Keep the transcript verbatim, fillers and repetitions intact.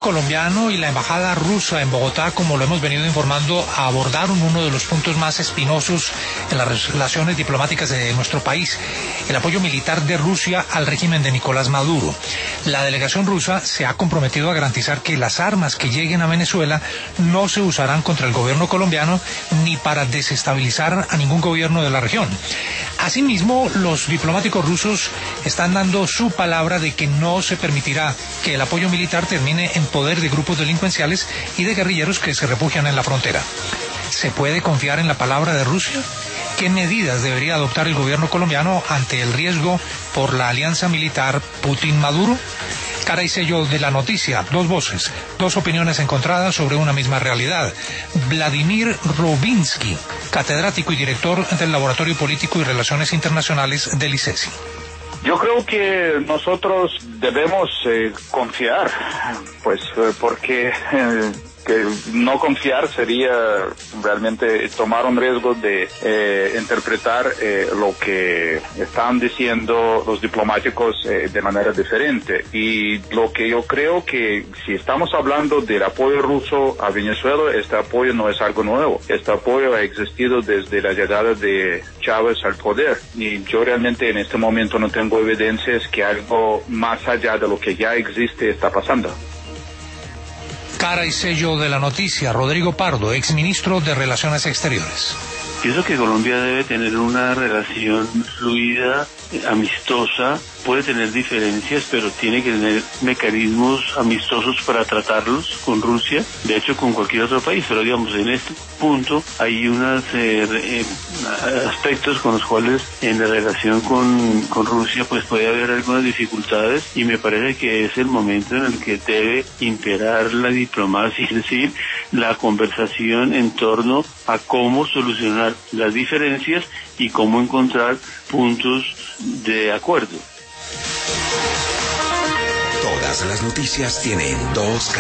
colombiano y la embajada rusa en Bogotá, como lo hemos venido informando, abordaron uno de los puntos más espinosos en las relaciones diplomáticas de nuestro país, el apoyo militar de Rusia al régimen de Nicolás Maduro. La delegación rusa se ha comprometido a garantizar que las armas que lleguen a Venezuela no se usarán contra el gobierno colombiano ni para desestabilizar a ningún gobierno de la región. Asimismo, los diplomáticos rusos están dando su palabra de que no se permitirá que el apoyo militar termine en poder de grupos delincuenciales y de guerrilleros que se refugian en la frontera. ¿Se puede confiar en la palabra de Rusia? ¿Qué medidas debería adoptar el gobierno colombiano ante el riesgo por la alianza militar Putin-Maduro? Cara y sello de la noticia, dos voces, dos opiniones encontradas sobre una misma realidad. Vladimir Rubinsky, catedrático y director del Laboratorio Político y Relaciones Internacionales del I C E S I. Yo creo que nosotros debemos eh, confiar, pues eh, porque eh, que no confiar sería realmente tomar un riesgo de eh, interpretar eh, lo que están diciendo los diplomáticos eh, de manera diferente. Y lo que yo creo que si estamos hablando del apoyo ruso a Venezuela, este apoyo no es algo nuevo. Este apoyo ha existido desde la llegada de Chávez al poder. Y yo realmente en este momento no tengo evidencias que algo más allá de lo que ya existe está pasando. Cara y sello de la noticia, Rodrigo Pardo, exministro de Relaciones Exteriores. Pienso que Colombia debe tener una relación fluida, amistosa, puede tener diferencias, pero tiene que tener mecanismos amistosos para tratarlos con Rusia, de hecho con cualquier otro país, pero digamos en este punto hay unos eh, eh, aspectos con los cuales en la relación con, con Rusia pues puede haber algunas dificultades y me parece que es el momento en el que debe imperar la diplomacia, es decir, la conversación en torno a cómo solucionar las diferencias y cómo encontrar puntos de acuerdo. Todas las noticias tienen dos